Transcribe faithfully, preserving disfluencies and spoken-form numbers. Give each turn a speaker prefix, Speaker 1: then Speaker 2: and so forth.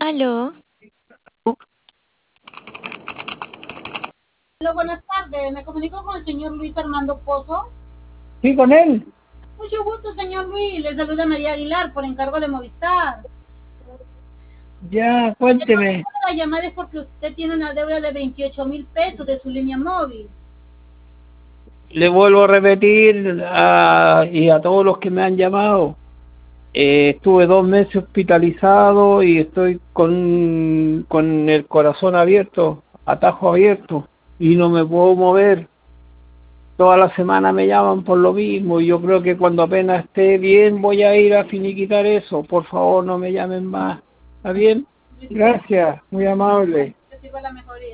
Speaker 1: Aló,
Speaker 2: Hola, buenas tardes. Me comunico con el señor Luis Armando Pozo.
Speaker 3: Sí, con él.
Speaker 2: Mucho gusto, señor Luis. Le saluda María Aguilar por encargo de Movistar.
Speaker 3: Ya,
Speaker 2: El
Speaker 3: cuénteme.
Speaker 2: motivo de la llamada es porque usted tiene una deuda de veintiocho mil pesos de su línea móvil.
Speaker 3: Le vuelvo a repetir a, y a todos los que me han llamado. Eh, estuve dos meses hospitalizado y estoy con, con el corazón abierto, atajo abierto, y no me puedo mover. Toda la semana me llaman por lo mismo y yo creo que cuando apenas esté bien voy a ir a finiquitar eso. Por favor, no me llamen más. ¿Está bien? Gracias, muy amable.
Speaker 2: Que sirva la mejoría.